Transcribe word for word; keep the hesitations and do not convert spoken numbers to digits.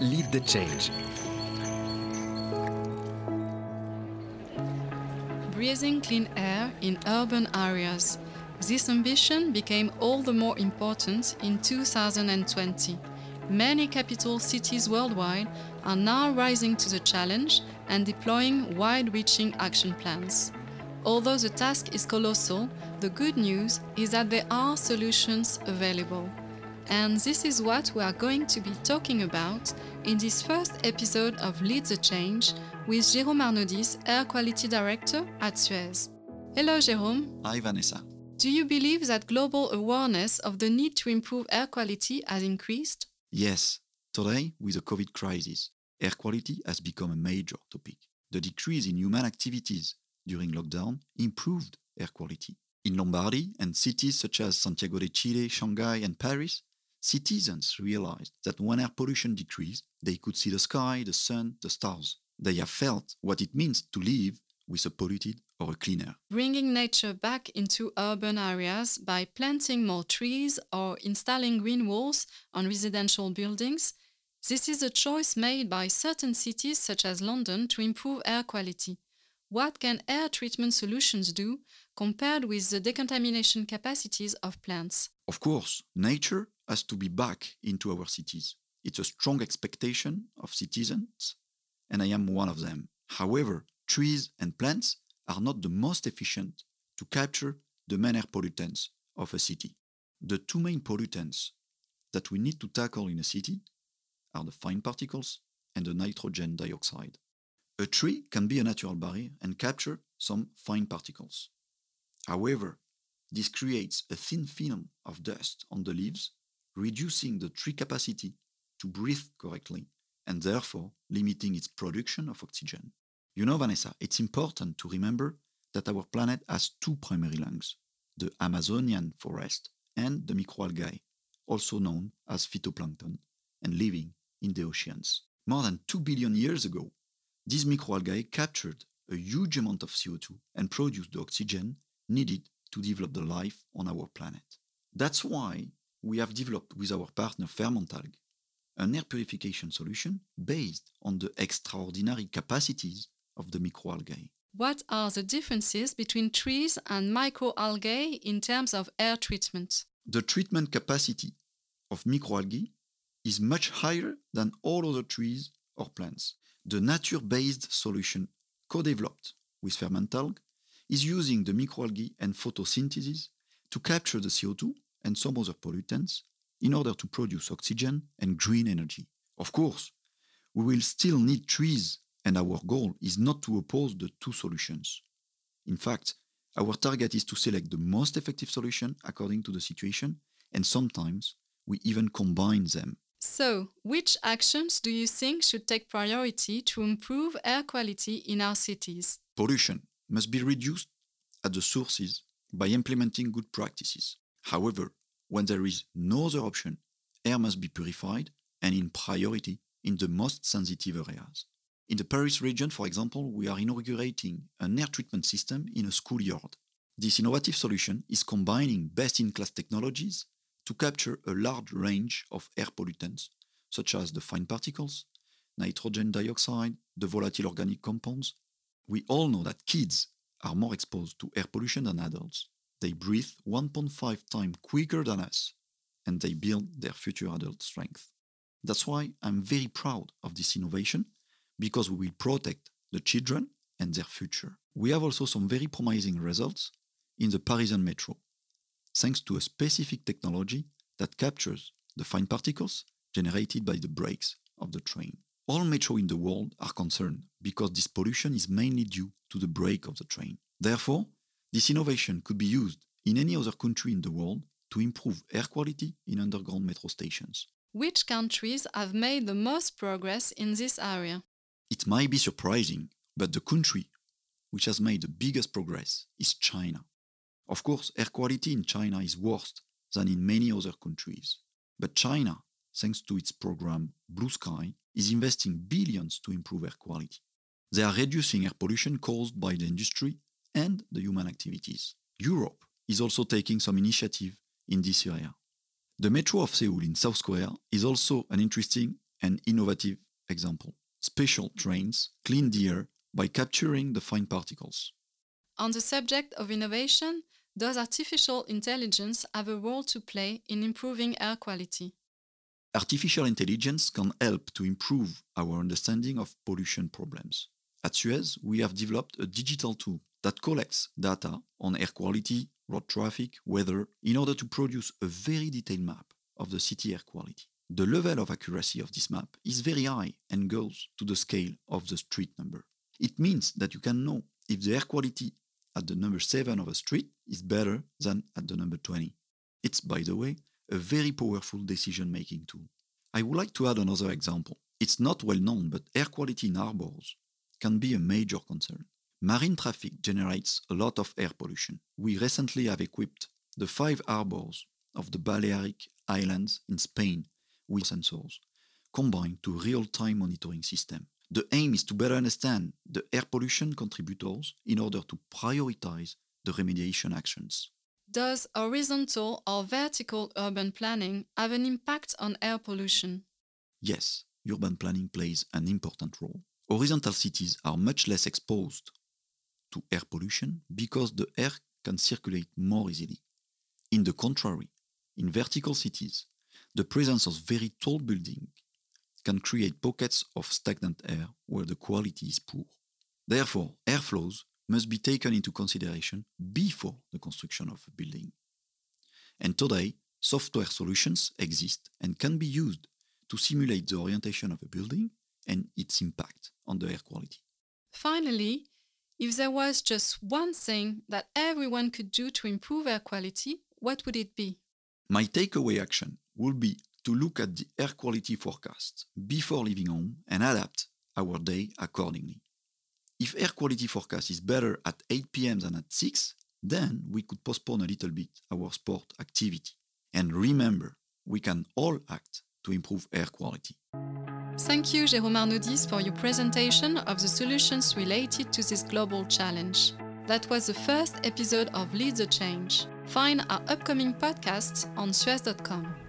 Lead the Change. Breathing clean air in urban areas. This ambition became all the more important in two thousand twenty. Many capital cities worldwide are now rising to the challenge and deploying wide-reaching action plans. Although the task is colossal, the good news is that there are solutions available. And this is what we are going to be talking about in this first episode of Lead the Change with Jérôme Arnaudis, Air Quality Director at Suez. Hello, Jérôme. Hi, Vanessa. Do you believe that global awareness of the need to improve air quality has increased? Yes. Today, with the COVID crisis, air quality has become a major topic. The decrease in human activities during lockdown improved air quality. In Lombardy and cities such as Santiago de Chile, Shanghai, and Paris, citizens realized that when air pollution decreased, they could see the sky, the sun, the stars. They have felt what it means to live with a polluted or a clean air. Bringing nature back into urban areas by planting more trees or installing green walls on residential buildings, this is a choice made by certain cities such as London to improve air quality. What can air treatment solutions do compared with the decontamination capacities of plants? Of course, nature has to be back into our cities. It's a strong expectation of citizens, and I am one of them. However, trees and plants are not the most efficient to capture the main air pollutants of a city. The two main pollutants that we need to tackle in a city are the fine particles and the nitrogen dioxide. A tree can be a natural barrier and capture some fine particles. However, this creates a thin film of dust on the leaves, reducing the tree capacity to breathe correctly and therefore limiting its production of oxygen. You know, Vanessa, it's important to remember that our planet has two primary lungs, the Amazonian forest and the microalgae, also known as phytoplankton, and living in the oceans. More than two billion years ago, these microalgae captured a huge amount of C O two and produced the oxygen needed to develop the life on our planet. That's why we have developed with our partner Fermentalg an air purification solution based on the extraordinary capacities of the microalgae. What are the differences between trees and microalgae in terms of air treatment? The treatment capacity of microalgae is much higher than all other trees or plants. The nature-based solution co-developed with Fermentalg is using the microalgae and photosynthesis to capture the C O two and some other pollutants in order to produce oxygen and green energy. Of course, we will still need trees, and our goal is not to oppose the two solutions. In fact, our target is to select the most effective solution according to the situation, and sometimes we even combine them. So, which actions do you think should take priority to improve air quality in our cities? Pollution must be reduced at the sources by implementing good practices. However, when there is no other option, air must be purified and in priority in the most sensitive areas. In the Paris region, for example, we are inaugurating an air treatment system in a schoolyard. This innovative solution is combining best-in-class technologies to capture a large range of air pollutants, such as the fine particles, nitrogen dioxide, the volatile organic compounds. We all know that kids are more exposed to air pollution than adults. They breathe one point five times quicker than us, and they build their future adult strength. That's why I'm very proud of this innovation, because we will protect the children and their future. We have also some very promising results in the Parisian metro, thanks to a specific technology that captures the fine particles generated by the brakes of the train. All metro in the world are concerned because this pollution is mainly due to the brake of the train. Therefore, this innovation could be used in any other country in the world to improve air quality in underground metro stations. Which countries have made the most progress in this area? It might be surprising, but the country which has made the biggest progress is China. Of course, air quality in China is worse than in many other countries. But China, thanks to its program Blue Sky, is investing billions to improve air quality. They are reducing air pollution caused by the industry and the human activities. Europe is also taking some initiative in this area. The metro of Seoul in South Korea is also an interesting an innovative example. Special trains clean the air by capturing the fine particles. On the subject of innovation, does artificial intelligence have a role to play in improving air quality? Artificial intelligence can help to improve our understanding of pollution problems. At Suez, we have developed a digital tool that collects data on air quality, road traffic, weather, in order to produce a very detailed map of the city air quality. The level of accuracy of this map is very high and goes to the scale of the street number. It means that you can know if the air quality at the number seven of a street is better than at the number twenty. It's, by the way, a very powerful decision-making tool. I would like to add another example. It's not well known, but air quality in harbors can be a major concern. Marine traffic generates a lot of air pollution. We recently have equipped the five harbors of the Balearic Islands in Spain with sensors, combined to real-time monitoring system. The aim is to better understand the air pollution contributors in order to prioritize the remediation actions. Does horizontal or vertical urban planning have an impact on air pollution? Yes, urban planning plays an important role. Horizontal cities are much less exposed to air pollution because the air can circulate more easily. In the contrary, in vertical cities, the presence of very tall buildings can create pockets of stagnant air where the quality is poor. Therefore, airflows must be taken into consideration before the construction of a building. And today, software solutions exist and can be used to simulate the orientation of a building and its impact on the air quality. Finally, if there was just one thing that everyone could do to improve air quality, what would it be? My takeaway action would be to look at the air quality forecast before leaving home and adapt our day accordingly. If air quality forecast is better at eight p.m. than at six, then we could postpone a little bit our sport activity. And remember, we can all act to improve air quality. Thank you, Jérôme Arnaudis, for your presentation of the solutions related to this global challenge. That was the first episode of Lead the Change. Find our upcoming podcasts on suez dot com.